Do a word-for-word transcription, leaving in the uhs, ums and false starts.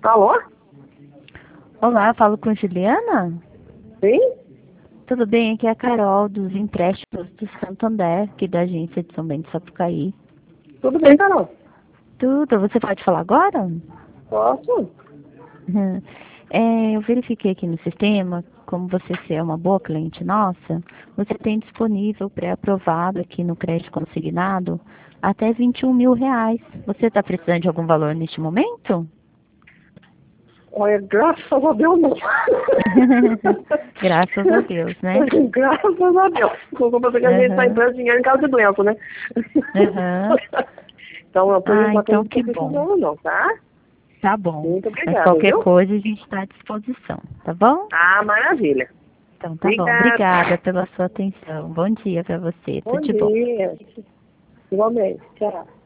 Alô? Olá, falo com Juliana? Sim? Tudo bem? Aqui é a Carol, dos empréstimos do Santander, aqui da agência de São Bento de Sapucaí. Tudo bem, Carol? Tudo, você pode falar agora? Posso? Uhum. É, eu verifiquei aqui no sistema, como você é uma boa cliente nossa, você tem disponível pré-aprovado aqui no crédito consignado até vinte e um mil reais. Você está precisando de algum valor neste momento? Olha, graças a Deus não. Graças a Deus, né? Graças a Deus. Não vou fazer que a gente está Uhum. emprestando dinheiro em caso de doença, né? Uhum. Então, por Ah, enquanto, eu não então estou que bom. precisando não, tá? Tá bom. Muito Mas obrigada, qualquer viu? coisa a gente está à disposição, tá bom? Ah, maravilha. Então tá bom. Obrigada. Obrigada pela sua atenção. Bom dia para você. Bom Tudo de bom. dia. Igualmente. Tchau.